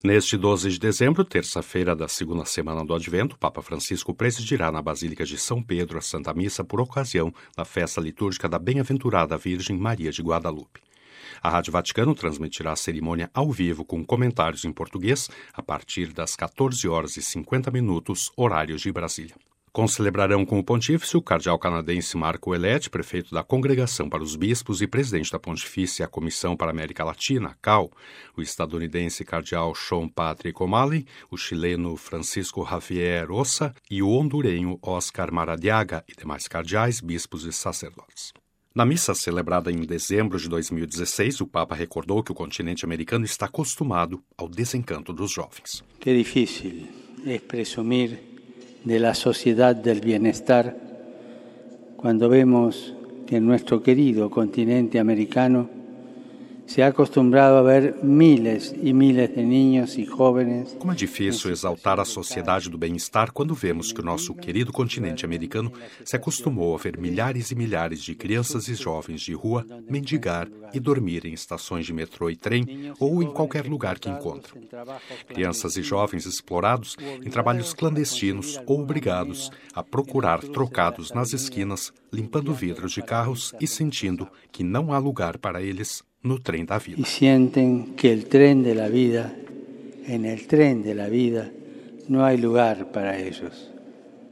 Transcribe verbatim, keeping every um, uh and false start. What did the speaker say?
Neste doze de dezembro, terça-feira da segunda semana do Advento, o Papa Francisco presidirá na Basílica de São Pedro a Santa Missa por ocasião da festa litúrgica da Bem-aventurada Virgem Maria de Guadalupe. A Rádio Vaticano transmitirá a cerimônia ao vivo com comentários em português a partir das quatorze horas e cinquenta minutos, horários de Brasília. Concelebrarão com o pontífice o cardeal canadense Marco Ouellet, prefeito da Congregação para os Bispos e presidente da Pontifícia Comissão para a América Latina, C A L, o estadunidense cardeal Sean Patrick O'Malley, o chileno Francisco Javier Ossa e o hondurenho Oscar Maradiaga e demais cardeais, bispos e sacerdotes. Na missa celebrada em dezembro de dois mil e dezesseis, o Papa recordou que o continente americano está acostumado ao desencanto dos jovens. Que difícil é presumir de la sociedad del bienestar cuando vemos que en nuestro querido continente americano se ha acostumbrado a ver miles e miles de niños e jóvenes. Como é difícil exaltar a sociedade do bem-estar quando vemos que o nosso querido continente americano se acostumou a ver milhares e milhares de crianças e jovens de rua mendigar e dormir em estações de metrô e trem ou em qualquer lugar que encontram. Crianças e jovens explorados em trabalhos clandestinos ou obrigados a procurar trocados nas esquinas, limpando vidros de carros e sentindo que não há lugar para eles no trem da vida. E sentem que el tren de la vida, en el tren de la vida, no hay lugar para ellos.